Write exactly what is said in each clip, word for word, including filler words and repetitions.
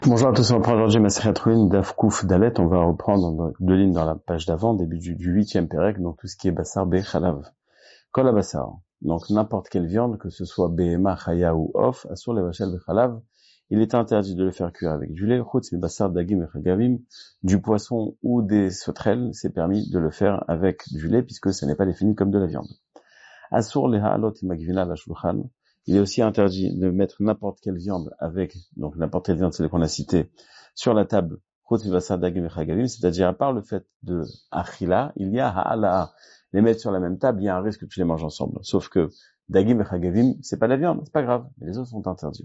Bonjour à tous, on reprend aujourd'hui Masechet Yulin Daf Kuf Dalet. On va reprendre deux lignes dans la page d'avant, début du, du huitième Pérec, donc tout ce qui est Bassar Bechalav. Kol Bassar, donc n'importe quelle viande, que ce soit Behema, Chaya ou Off, Assur Levachel Bechalav, il est interdit de le faire cuire avec du lait, Chutz Bassar Dagim Echagavim, du poisson ou des sauterelles, c'est permis de le faire avec du lait, puisque ce n'est pas défini comme de la viande. Assur Lehalot Magvina la Shulchan, il est aussi interdit de mettre n'importe quelle viande avec, donc n'importe quelle viande, c'est ce qu'on a cité, sur la table, c'est-à-dire à part le fait de achila, il y a ha'ala, les mettre sur la même table, il y a un risque que tu les manges ensemble. Sauf que dagim et chagavim, c'est pas la viande, c'est pas grave, mais les autres sont interdits.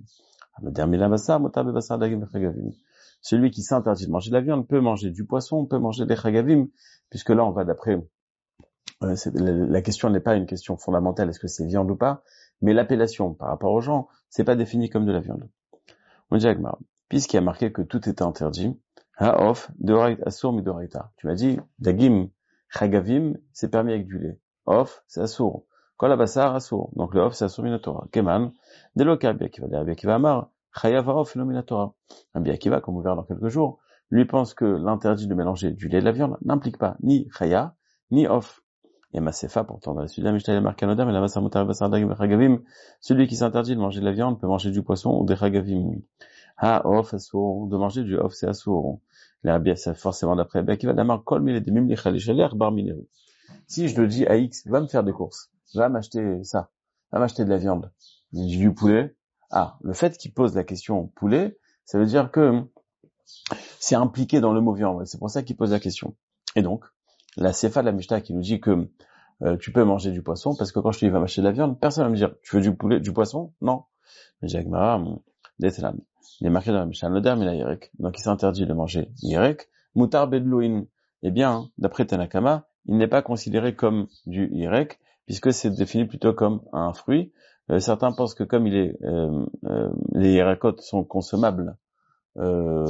Celui qui s'interdit de manger de la viande peut manger du poisson, peut manger des chagavim, puisque là on va d'après, euh, c'est, la, la question n'est pas une question fondamentale, est-ce que c'est viande ou pas, mais l'appellation par rapport aux gens, c'est pas défini comme de la viande. On dit Agmar, puisqu'il y a marqué que tout était interdit, ha'of, deorait assour mi doraita. Tu m'as dit, dagim, chagavim, c'est permis avec du lait. Off, c'est assour. Kol abassar, assour. Donc le off, c'est assour minatora. Keman, deloka, Abiakiva, Abiakiva amar, chayav ha'of, no minatora. Abiakiva, comme on verra dans quelques jours, lui pense que l'interdit de mélanger du lait et de la viande n'implique pas ni chaya, ni off. Et Masefa, pourtant, dans la suite de la Mishnah, il y a marqué Anodam, et la Massar Mutar Bassar Dagim Chagavim, celui qui s'interdit de manger de la viande peut manger du poisson ou des Chagavim. Ha, off, assour, de manger du off, c'est assour. C'est forcément d'après Abiakiva, d'amar kol mille de mimli chalishaler bar mineru. Si je le dis à X, va me faire des courses, va m'acheter ça, va m'acheter de la viande, du poulet. Ah, le fait qu'il pose la question poulet, ça veut dire que c'est impliqué dans le mot viande, c'est pour ça qu'il pose la question. Et donc, la Sefa de la Mishnah qui nous dit que euh, tu peux manger du poisson, parce que quand je te dis va m'acheter de la viande, personne va me dire, tu veux du poulet, du poisson? Non. Mais j'ai Agmara, Detlan. Il est marqué dans la Mishnah, le derm il a Yerek, donc il s'interdit de manger Yerek, Mutar bedlouin. Eh bien, d'après Tanakama, il n'est pas considéré comme du Yerek, puisque c'est défini plutôt comme un fruit. Euh, certains pensent que comme il est, euh, euh, les Yerekot sont consommables euh,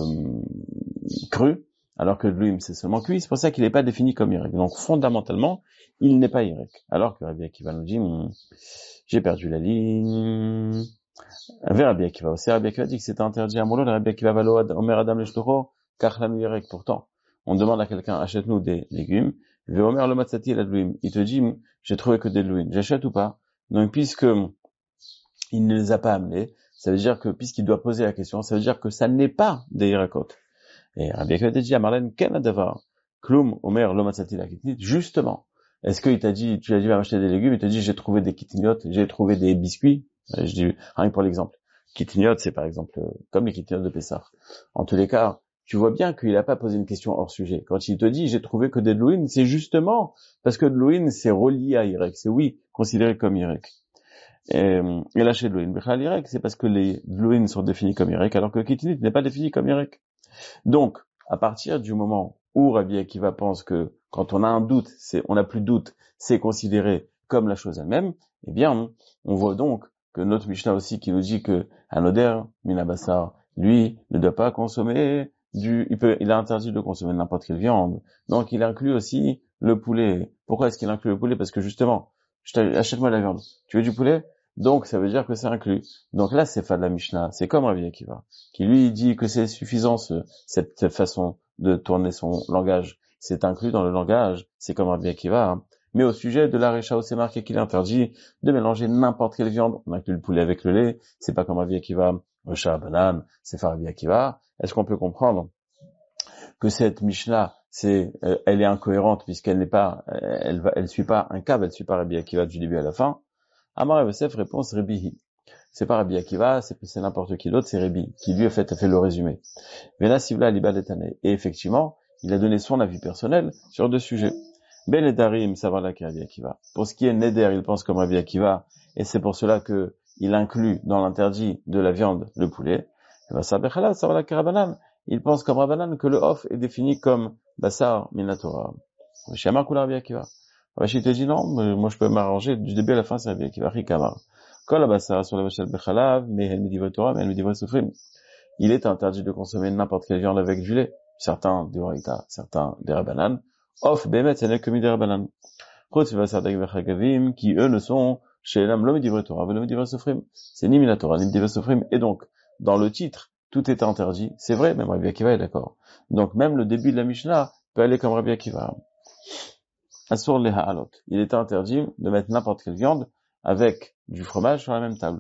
crus, alors que l'huile c'est seulement cuit, c'est pour ça qu'il n'est pas défini comme Yerek. Donc fondamentalement, il n'est pas Yerek. Alors que Rabbi Akiva nous dit, j'ai perdu la ligne. Vers Rabbi Akiva aussi, Rabbi Akiva dit que c'est interdit à Moulon, Rabbi Akiva valo Omer Adam Leshtoro, Kachlanu Yerek. Pourtant, on demande à quelqu'un, achète-nous des légumes, Ve Omer le Matsati la Louim. Il te dit, j'ai trouvé que des louim, j'achète ou pas? Donc puisque il ne les a pas amenés, ça veut dire que, puisqu'il doit poser la question, ça veut dire que ça n'est pas des Yerekot. Et Rabbi Akiva te dit à Marlène, Ken Adavar, Klum, Omer, Lomatsati la Kitnit, justement. Est-ce qu'il t'a dit, tu as dit, va m'acheter des légumes, il t'a dit, j'ai trouvé des kitiniotes, j'ai trouvé des biscuits, je dis, rien que pour l'exemple. Kitiniotes, c'est par exemple, comme les kitiniotes de Pessah. En tous les cas, tu vois bien qu'il n'a pas posé une question hors sujet. Quand il te dit, j'ai trouvé que des Dlouin, c'est justement, parce que Dlouin, c'est relié à Yerek. C'est oui, considéré comme Yerek. Et, et là, chez Dlouin, Bechal Yerek, c'est parce que les Dlouin sont définis comme Yerek, alors que le kitinit n'est pas défini comme Yerek. Donc, à partir du moment où Rabbi Akiva pense que quand on a un doute, c'est, on n'a plus de doute, c'est considéré comme la chose elle-même, eh bien, on, on voit donc que notre Mishnah aussi qui nous dit que Anoder, Minabassar, lui, ne doit pas consommer du, il peut, il a interdit de consommer n'importe quelle viande. Donc, il inclut aussi le poulet. Pourquoi est-ce qu'il inclut le poulet? Parce que justement, achète-moi la viande. Tu veux du poulet? Donc, ça veut dire que c'est inclus. Donc là, c'est pas de la Mishnah. C'est comme Rabbi Akiva, qui lui dit que c'est suffisant, ce, cette façon de tourner son langage. C'est inclus dans le langage. C'est comme Rabbi Akiva. Hein. Mais au sujet de la Récha, c'est marqué qu'il est interdit de mélanger n'importe quelle viande. On inclut le poulet avec le lait. C'est pas comme Rabbi Akiva. Récha, banane, c'est pas Rabbi Akiva. Est-ce qu'on peut comprendre que cette Mishnah, c'est, euh, elle est incohérente puisqu'elle n'est pas, elle va, elle suit pas un câble, elle suit pas Rabbi Akiva du début à la fin? Amar Yosef, réponse Rebihi. C'est pas Rabbi Akiva, c'est, c'est n'importe qui d'autre, c'est Rebi, qui lui a fait, a fait le résumé. Vena Sivla Liba Letane. Et effectivement, il a donné son avis personnel sur deux sujets. Ben Edarim, savoir là qu'est Rabbi Akiva. Pour ce qui est Neder, il pense comme Rabbi Akiva, et c'est pour cela que il inclut dans l'interdit de la viande le poulet. Il pense comme Rabbanan que le off est défini comme Bassar Minatora. Shamar Kula Rabbi Akiva. Rashi te dit non, mais moi je peux m'arranger du début à la fin, c'est Rabbi Akiva Rikamar. Kol Bassar sur la Vachel Bechalav, mais elle me dit Torah, mais elle me dit Sofrim. Il est interdit de consommer n'importe quelle viande avec du lait. Certains des Horaïta, certains des Rabbanan. Off, Bemet, ce n'est que mis des Rabbanan. Chutz Bassar Dagvachagavim, qui eux ne sont chez l'âme l'homme dit Torah, l'homme dit Sofrim. C'est ni Minatora, ni Divra Sofrim. Et donc, dans le titre, tout était interdit. C'est vrai, même Rabbi Akiva est d'accord. Donc même le début de la Mishnah peut aller comme Rabbi Akiva. Asur les ha'alot. Il était interdit de mettre n'importe quelle viande avec du fromage sur la même table.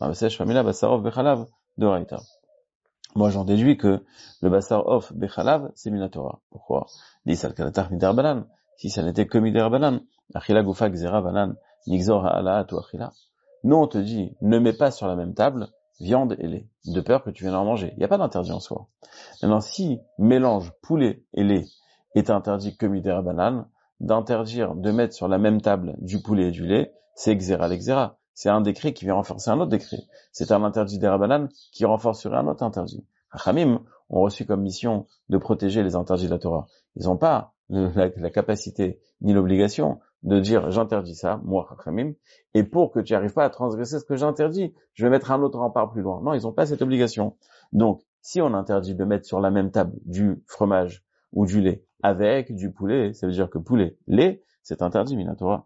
Moi, j'en déduis que le basar of bechalav, c'est minatora. Pourquoi? Si ça n'était que miderbanan, achila gufa gzera banan, nigzor ha'alaat ou achila. Nous, on te dit, ne mets pas sur la même table viande et lait, de peur que tu viennes en manger. Il n'y a pas d'interdit en soi. Maintenant, si mélange poulet et lait est interdit que miderbanan, d'interdire de mettre sur la même table du poulet et du lait, c'est xéra l'exéra. C'est un décret qui vient renforcer un autre décret. C'est un interdit des rabanan qui renforcerait un autre interdit. Chachamim ont reçu comme mission de protéger les interdits de la Torah. Ils n'ont pas la, la capacité ni l'obligation de dire j'interdis ça, moi Chachamim, et pour que tu n'arrives pas à transgresser ce que j'interdis, je vais mettre un autre rempart plus loin. Non, ils n'ont pas cette obligation. Donc, si on interdit de mettre sur la même table du fromage ou du lait avec du poulet, ça veut dire que poulet, lait, c'est interdit, mina Torah.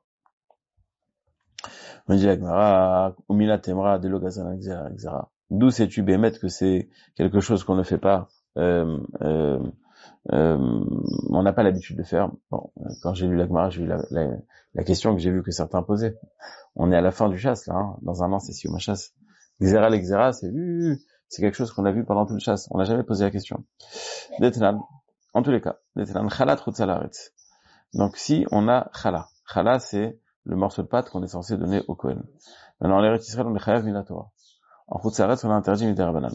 D'où sais-tu, Bémet, que c'est quelque chose qu'on ne fait pas, euh, euh, euh, on n'a pas l'habitude de faire. Bon, quand j'ai lu la Gemara, j'ai eu la, la, la question que j'ai vu que certains posaient. On est à la fin du chasse, là, hein. Dans un an, c'est si ma chasse. Xéra, l'exéra, c'est, uh, c'est quelque chose qu'on a vu pendant tout le chasse. On n'a jamais posé la question. Detnan, en tous les cas, Detnan, Chala Trutzalaretz. Donc, si on a Chala, Chala, c'est le morceau de pâte qu'on est censé donner au Kohen. Maintenant, en Eretz Israël, on est chayav mina Torah. En Chutzaretz, on a interdit midirabanan.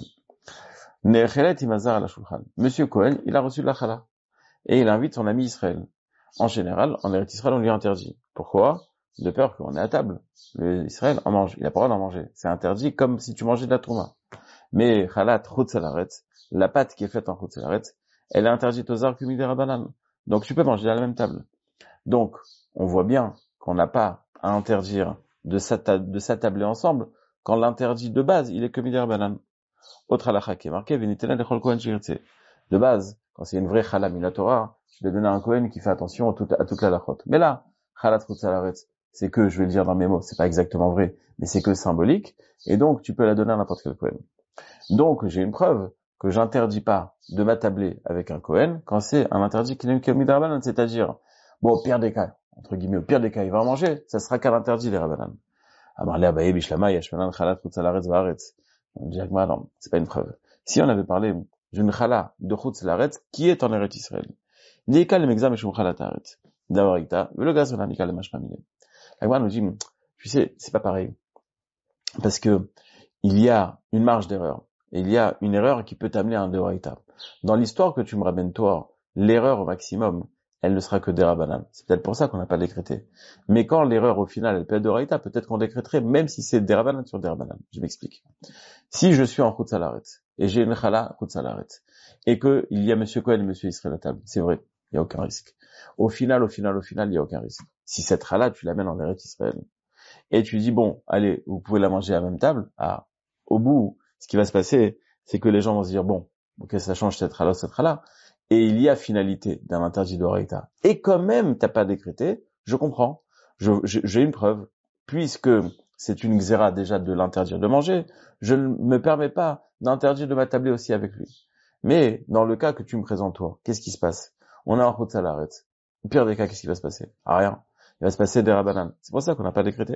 Ne'echelet imazar ala shulchan. Monsieur Kohen, il a reçu de la chala. Et il invite son ami Israël. En général, en Eretz Israël, on lui interdit. Pourquoi? De peur qu'on est à table. Le Israël en mange. Il a pas le droit d'en manger. C'est interdit comme si tu mangeais de la tourma. Mais chalat chutzalaretz, la pâte qui est faite en chutzalaretz, elle est interdite aux arcs midirabanan. Donc tu peux manger à la même table. Donc, on voit bien qu'on n'a pas à interdire de s'attabler ensemble quand l'interdit de base, il est que midirabanan. Autre halakha qui est marqué, venitena lechol kohen shirtse. De base, quand c'est une vraie chala minatora, je vais donner un kohen qui fait attention à toute, à toute la lachot. Mais là, chalat chutzalaretz, c'est que, je vais le dire dans mes mots, c'est pas exactement vrai, mais c'est que symbolique, et donc tu peux la donner à n'importe quel kohen. Donc, j'ai une preuve que j'interdis pas de m'attabler avec un kohen quand c'est un interdit qui n'est que midirabanan, c'est-à-dire, bon, au pire des cas, entre guillemets, au pire des cas, il va manger, ça sera qu'à l'interdit des rabanan. Amarle abaye bishlama yashmanan chalat chutzalaretz vaaretz. On dit non, c'est pas une preuve. Si on avait parlé d'une chala de chutzalaretz qui est en Eretz Israël, Nika le mexam meshum chalat haaretz. D'avarita, le gaz on nika le mashpamile. La Gemara nous dit, tu sais, c'est pas pareil. Parce que il y a une marge d'erreur. Et il y a une erreur qui peut t'amener à un deoraita. Dans l'histoire que tu me ramènes toi, l'erreur au maximum, elle ne sera que des rabanan. C'est peut-être pour ça qu'on n'a pas décrété. Mais quand l'erreur au final, elle peut être deoraita, peut-être qu'on décréterait, même si c'est des rabanan sur des rabanan. Je m'explique. Si je suis en chutzalaretz, et j'ai une chala chutzalaretz, et que il y a monsieur Cohen et monsieur Israël à table, c'est vrai, il n'y a aucun risque. Au final, au final, au final, il n'y a aucun risque. Si cette chala, tu l'amènes en Eretz Israël, et tu dis, bon, allez, vous pouvez la manger à la même table, ah, au bout, ce qui va se passer, c'est que les gens vont se dire, bon, ok, ça change cette chala, cette chala, et il y a finalité d'un interdit d'oreita. Et quand même, t'as pas décrété, je comprends. Je, je, j'ai une preuve. Puisque c'est une xéra déjà de l'interdire de manger, je ne me permets pas d'interdire de m'attabler aussi avec lui. Mais, dans le cas que tu me présentes toi, qu'est-ce qui se passe? On est en chutzalaretz. Au pire des cas, qu'est-ce qui va se passer? Ah, rien. Il va se passer des rabanan. C'est pour ça qu'on n'a pas décrété.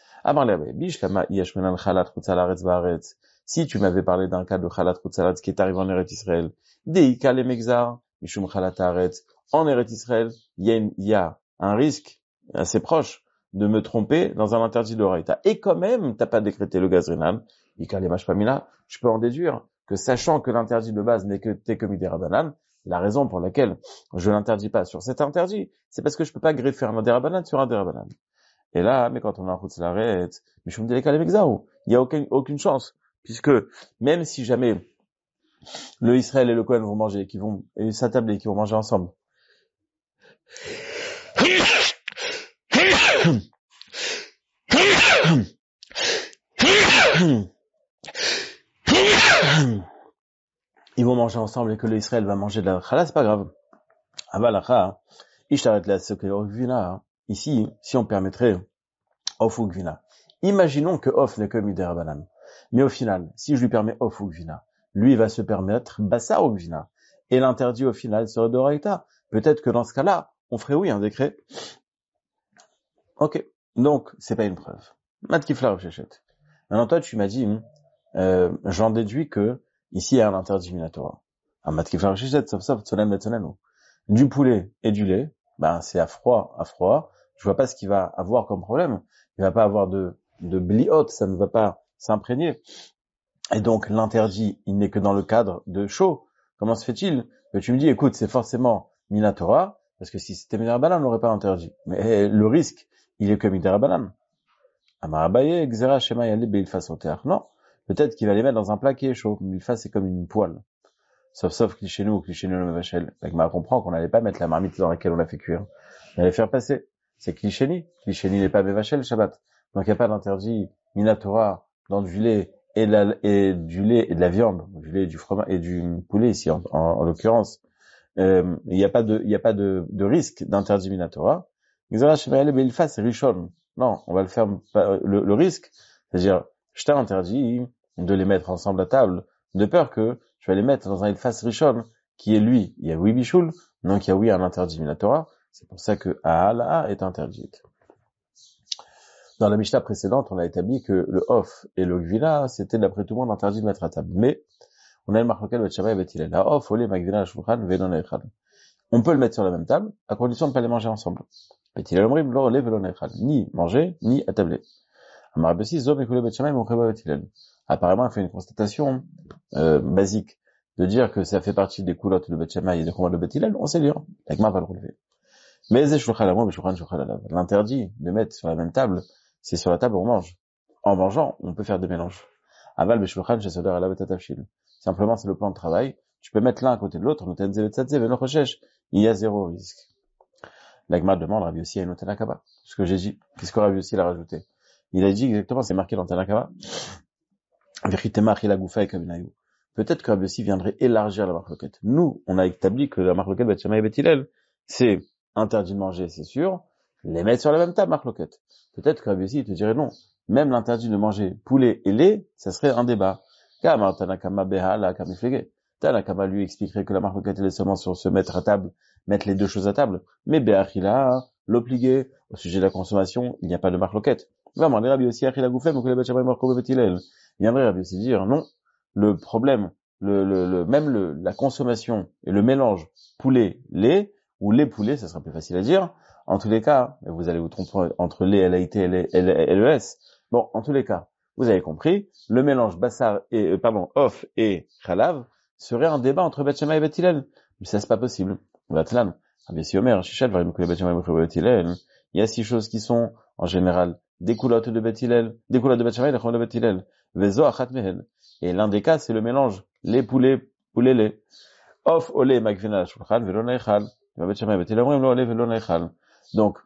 Si tu m'avais parlé d'un cas de chalat chutzalaretz qui est arrivé en Eretz Israël, Deika le mexar, mishum chalat haaretz, en Eretz Israël, il y a, une, il y a un risque assez proche de me tromper dans un interdit d'oraita. Et quand même, t'as pas décrété le gazrinan, Ika le mashpamina, je peux en déduire que sachant que l'interdit de base n'est que t'es comme des rabanan, la raison pour laquelle je l'interdis pas sur cet interdit, c'est parce que je peux pas greffer un derabanan sur un derabanan. Et là, mais quand on a un chutzalaretz, mishum deika le mexar, il y a aucune, aucune chance, puisque même si jamais le Israël et le Kohen vont manger, qui vont et s'attabler, qui vont manger ensemble. Ils vont manger ensemble et que le Israël va manger de la chala, c'est pas grave. Avalacha, ishtaret la sekevina. Ici, si on permettrait of ou gvina. Imaginons que of n'est que midirabanan. Mais au final, si je lui permets of ou gvina, lui va se permettre Bassar ou Gvina. Et l'interdit au final serait d'Oraïta. Peut-être que dans ce cas-là, on ferait oui un décret. Ok. Donc, c'est pas une preuve. Mat Kifla Rav Sheshet. Maintenant, toi, tu m'as dit, euh, j'en déduis que ici, il y a un interdit minatora. Un Mat Kifla Rav Sheshet, sauf sauf Tsolen Metzonen. Du poulet et du lait, ben, c'est à froid, à froid. Je vois pas ce qu'il va avoir comme problème. Il va pas avoir de, de bliot, ça ne va pas s'imprégner. Et donc, l'interdit, il n'est que dans le cadre de chaud. Comment se fait-il que tu me dis, écoute, c'est forcément minatora, parce que si c'était Midarabanan, on n'aurait pas interdit. Mais le risque, il est que Midarabanan. Amarabaye, Xera, Shema, Yale, Beilfas, Oter. Non. Peut-être qu'il va les mettre dans un plat qui est chaud. Beilfas, c'est comme une poêle. Sauf, sauf cliché nous, cliché nous, le vachel. L'agma comprend qu'on n'allait pas mettre la marmite dans laquelle on l'a fait cuire. On allait faire passer. C'est cliché ni. Cliché ni n'est pas bevachel, Shabbat. Donc, il n'y a pas d'interdit minatora dans du lait et, de la, et du lait et de la viande, du lait et du fromage et du poulet ici, en, en, en l'occurrence. Euh, il n'y a pas de, il n'y a pas de, de risque d'interdit minatora. Xera, Shema, Yale, Beilfas, c'est Rishon. Non, on va le faire, le, le risque, c'est-à-dire, je t'ai interdit de les mettre ensemble à table, de peur que je vais les mettre dans un Ilfas Rishon, qui est lui, il y a oui Bichoul, donc il y a oui un interdit minatora, c'est pour ça que Ahala est interdite. Dans la Mishnah précédente, on a établi que le Off et le Gvila, c'était d'après tout le monde interdit de mettre à table. Mais, on a le marqué le Tchaba et Betilel. La Off, Olé, Magvila, Shulchan, Vedon Echad. On peut le mettre sur la même table, à condition de ne pas les manger ensemble. Betilel Omrim, Lo, Olé, Vedon Echad. Ni manger, ni atabler. Amarabessi, Zom, Ekulé, Betchamay, Mokheba, Betilel. Apparemment, il fait une constatation, euh, basique, de dire que ça fait partie des coulottes de Betchamay et des combats de Betilel, on sait lire. L'agma va le relever. Mais l'interdit de mettre sur la même table, c'est sur la table où on mange. En mangeant, on peut faire des mélanges. Aval beshulchan shesoder ala betatafshil. Simplement, c'est le plan de travail. Tu peux mettre l'un à côté de l'autre, il y a zéro risque. L'agma demande Rabbi Yossi à une Tanakaba. Ce que j'ai dit, qu'est-ce que Rabbi Yossi a rajouté? Il a dit exactement, c'est marqué dans Tanakaba. Peut-être que Rabbi Yossi viendrait élargir la marloquette. Nous, on a établi que la marloquette Betchamay et Betilel, c'est interdit de manger, c'est sûr. Les mettre sur la même table, marloquette. Peut-être que Rabbi Yossi te dirait non. Même l'interdit de manger poulet et lait, ça serait un débat. Car Tanakama Beha la kamiflege. Tanakama lui expliquerait que la marloquette elle est seulement sur se mettre à table, mettre les deux choses à table. Mais Beachila, l'obligé, au sujet de la consommation, il n'y a pas de marloquette. Vraiment, les Rabbi Yossi Achila Goufem, ou que les Betchamay Marco Betilel. Il viendrait Rabbi Yossi dire non. Le problème, le, le, le, même le, la consommation et le mélange poulet-lait, ou lait-poulet, ça sera plus facile à dire. En tous les cas, vous allez vous tromper entre lait, L A I T et L E S. Bon, en tous les cas, vous avez compris, le mélange bassar et, euh, pardon, off et chalav serait un débat entre Bet Shammai et Bet Hillel. Mais ça, c'est pas possible. Vatlan, Rabbi Yossi Omer, Shichet, Varim Kule Bet Shammai et Bet Hillel. Il y a six choses qui sont, en général, des coulottes de Bet Hillel, des coulottes de Bet Shammai et des coulottes de Bet Hillel. Vezo achat mehen. Et l'un des cas, c'est le mélange, les poulets, poulet, lait. Off, olé, magvina, shulchan, velon eichal. Bet Shammai et Bet Hillel, omrim lo olé, velon eichal. Donc,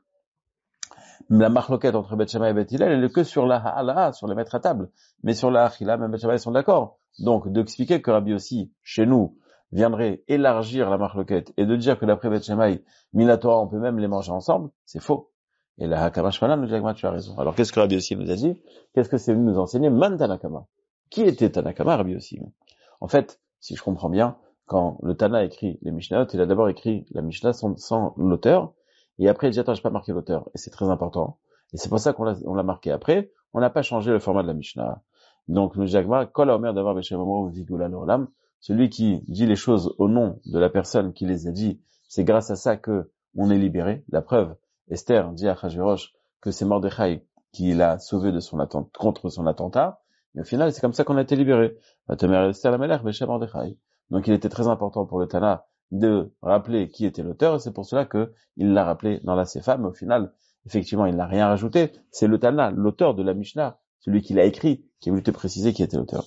la marloquette entre Bet Shammai et Bet Hillel, elle est que sur la ha'ala, sur les mettre à table. Mais sur la ha'ila, même Bet Shammai sont d'accord. Donc, d'expliquer que Rabbi Yossi, chez nous, viendrait élargir la marloquette et de dire que d'après Bet Shammai, Minatora, on peut même les manger ensemble, c'est faux. Et la Hakamash Manan nous dit, tu as raison. Alors, qu'est-ce que Rabbi Yossi nous a dit? Qu'est-ce que c'est venu nous enseigner? Man Tanakama. Qui était Tanakama, Rabbi Yossi? En fait, si je comprends bien, quand le Tana écrit les Mishnayot, il a d'abord écrit la Mishnah sans, sans l'auteur, et après il dit, attends, j'ai pas marqué l'auteur. Et c'est très important. Et c'est pour ça qu'on l'a, on l'a marqué après. On n'a pas changé le format de la Mishnah. Donc, nous dit, Kol Omer d'avoir Beshem Vigula L'Olam, celui qui dit les choses au nom de la personne qui les a dit, c'est grâce à ça que on est libéré. La preuve, Esther dit à Achashverosh que c'est Mordechai qui l'a sauvé de son attent- contre son attentat. Et au final, c'est comme ça qu'on a été libéré. Donc, il était très important pour le Tana de rappeler qui était l'auteur, et c'est pour cela que il l'a rappelé dans la Sefa, mais au final, effectivement, il n'a rien rajouté. C'est le Tana, l'auteur de la Mishnah, celui qui l'a écrit, qui a voulu te préciser qui était l'auteur.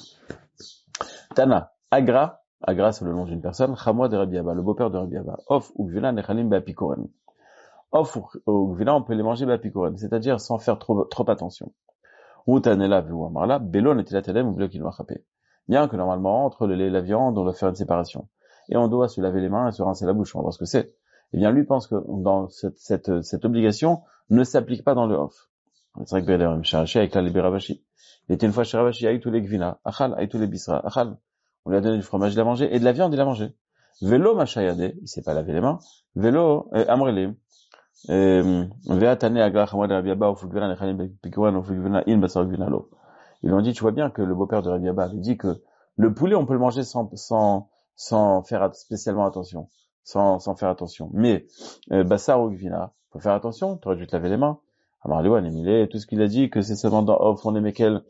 Tana, Agra, Agra c'est le nom d'une personne, Chamois de Rabbi Abba, le beau-père de Rabbi Abba. Of ou Gvila nechalim be'apikoren. Of ou Gvila, on peut les manger be'apikoren, c'est-à-dire sans faire trop, trop attention. Ou Tanela ou Amarla, Belon et Tilatalem ou Blokin Wachape. Bien que normalement, entre le lait et la viande, on doit faire une séparation. Et on doit se laver les mains et se rincer la bouche, on va voir ce que c'est. Eh bien, lui pense que dans cette, cette, cette obligation ne s'applique pas dans le off. C'est vrai que Bédérim Sharaché avec la Libérabashi. Il était une fois chez Rabashi, avec tous les Gvina, Achal, avec tous les Bisra, Achal. on lui a donné du fromage, il a mangé, et de la viande, il a mangé. Vélo machayade, il s'est pas lavé les mains. Vélo, euh, amrele. Ve'atane agla chamad Rabbi Abba, ou fugvena nechanim pikuran, ou fugvena in basar gvinalo. Ils lui ont dit, tu vois bien que le beau-père de Rabbi Abba avait dit que le poulet, on peut le manger sans, sans, sans faire spécialement attention. Sans, sans faire attention. Mais, euh, basar ou gvina, faut faire attention, tu aurais dû te laver les mains. Amar Lewan, Emile, tout ce qu'il a dit, que c'est seulement dans Off, on est Mekel,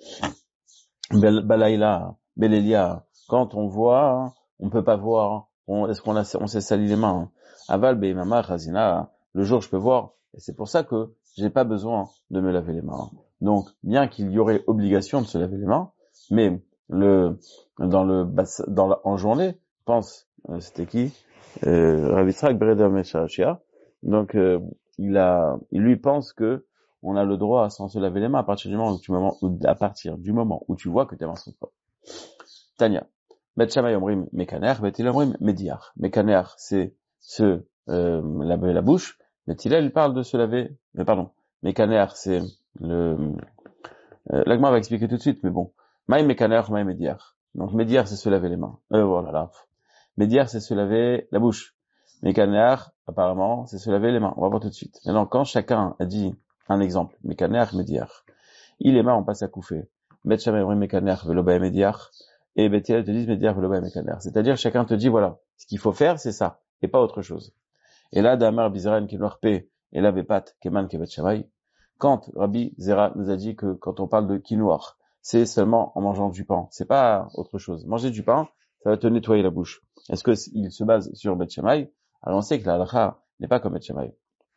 Balaïla, Belelia. Quand on voit, on peut pas voir, on, est-ce qu'on a, on s'est sali les mains. Aval, Beimama, Khazina, le jour je peux voir. Et c'est pour ça que j'ai pas besoin de me laver les mains. Donc, bien qu'il y aurait obligation de se laver les mains, mais le, dans le, dans la, en journée, pense, euh, c'était qui? Euh, Ravitrak Bereda Meshachia. Donc, euh, il a, il lui pense que on a le droit sans se laver les mains à partir du moment où tu, moment, à partir du moment où tu vois que tes mains sont propres. Tania. Bet Shammai Omrim Mekaner, Bet Hillel Omrim Mediar. Mekaner, c'est se euh, laver la bouche. Bet Hillel, il parle de se laver, mais pardon. Mekaner, c'est le, euh, l'agma va expliquer tout de suite, mais bon. Maï Mekaner, Maï Mediar. Donc, Mediar, c'est se laver les mains. Euh, voilà, là. Mediar, c'est se laver la bouche. Mekaner, apparemment, c'est se laver les mains. On va voir tout de suite. Maintenant, quand chacun a dit un exemple, Mekaner, Mediar. Il est mains, on passe à Koufé. Bet Shammai Omrim Mekaner, Veloba Mediar. Et Bet Hillel te dit Mediar, Veloba Mekaner. C'est-à-dire, chacun te dit, voilà, ce qu'il faut faire, c'est ça, et pas autre chose. Et là, Damar Bizran, Kinouarpe, et là, Bepat, Keman, Kebet Shammai. Quand Rabbi Zera nous a dit que quand on parle de quinoir, c'est seulement en mangeant du pain. C'est pas autre chose. Manger du pain, ça va te nettoyer la bouche. Est-ce que il se base sur Bet Shammai? Alors on sait que la halakha n'est pas comme Bet Shammai.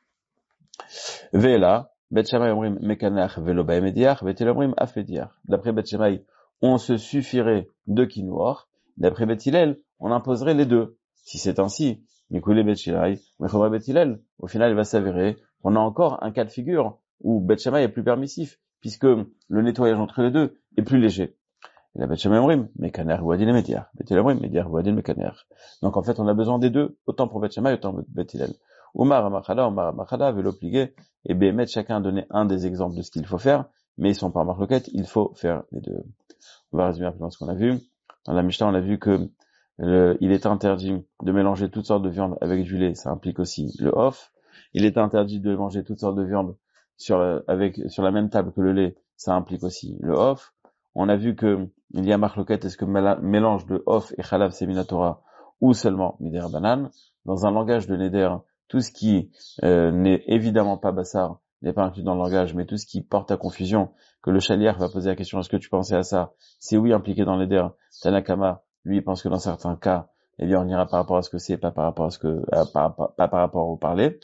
Ve'ela, Bet Shammai omrim mekanach velo ba'emediach, Bet Hillel omrim afediach. D'après Bet Shammai, on se suffirait de quinoir. D'après Bet Hillel, on imposerait les deux. Si c'est ainsi, Mikulé Bet Shammai, Mechobra Bet Hillel, au final, il va s'avérer qu'on a encore un cas de figure où Bet Shammai est plus permissif, puisque le nettoyage entre les deux est plus léger. Et la Bet Shammai omrim, mekaner ouadin mediar. Bet Hillel omrim, mediar ouadin mekaner. Donc en fait, on a besoin des deux, autant pour Bet Shammai, autant pour Bet Hillel. Umar Amachada, Umar Amachada, Velo plié, et Béhémet, chacun a donné un des exemples de ce qu'il faut faire, mais ils sont pas en marloquette, il faut faire les deux. On va résumer un peu ce qu'on a vu. Dans la Mishnah, on a vu que le, il est interdit de mélanger toutes sortes de viandes avec du lait, ça implique aussi le off. Il est interdit de manger toutes sortes de viandes sur la, avec, sur la même table que le lait, ça implique aussi le off. On a vu que il y a marloquette, est-ce que mélange de off et chalav c'est minatora ou seulement mider banan. Dans un langage de neder, tout ce qui euh, n'est évidemment pas bassar n'est pas inclus dans le langage, mais tout ce qui porte à confusion, que le chaliar va poser la question, est-ce que tu pensais à ça? C'est oui impliqué dans l'éder. Tanakama, lui, il pense que dans certains cas, eh bien, on ira par rapport à ce que c'est, pas par rapport à ce que, euh, par, pas, pas par rapport au parler.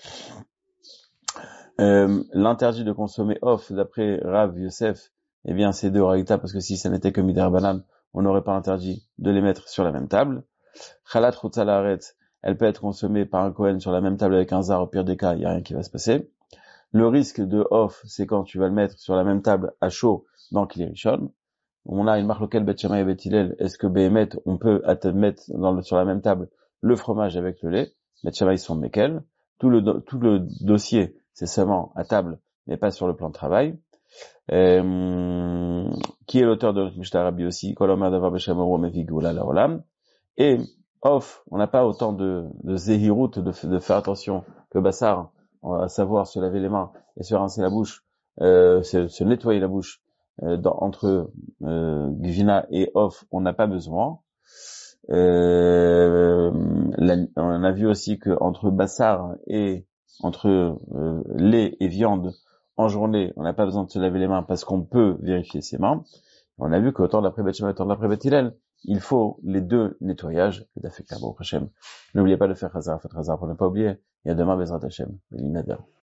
Euh, l'interdit de consommer off, d'après Rav Yosef, eh bien, c'est de Raïta, parce que si ça n'était que mider banan, on n'aurait pas interdit de les mettre sur la même table. Chalat Chutzalaret, elle peut être consommée par un Kohen sur la même table avec un zar, au pire des cas, il n'y a rien qui va se passer. Le risque de off, c'est quand tu vas le mettre sur la même table à chaud dans Kli Rishon. On a une marloquette Bet Shammai et Bet Hillel. Est-ce que Béhémet, on peut mettre dans le, sur la même table le fromage avec le lait? Bet Shammai sont Mekel. Tout le, do, tout le dossier, c'est seulement à table, mais pas sur le plan de travail. Euh, qui est l'auteur de notre Mishnah Rabbi aussi? Kolomar Davar Beshamoru Mevigula Laolam. Et off, on n'a pas autant de, de zéhirout, de, de faire attention que Bassar, à savoir se laver les mains et se rincer la bouche, euh, se, se nettoyer la bouche, euh, dans, entre euh, Gvina et off, on n'a pas besoin. Euh, la, on a vu aussi que entre Bassar et entre euh, lait et viande en journée, on n'a pas besoin de se laver les mains parce qu'on peut vérifier ses mains. On a vu qu'autant d'après Bet Shammai, autant d'après Bet Hillel, il faut les deux nettoyages. N'oubliez pas de faire Chazar, faites Chazar pour ne pas oublier. Et à demain, Bezrat Hashem.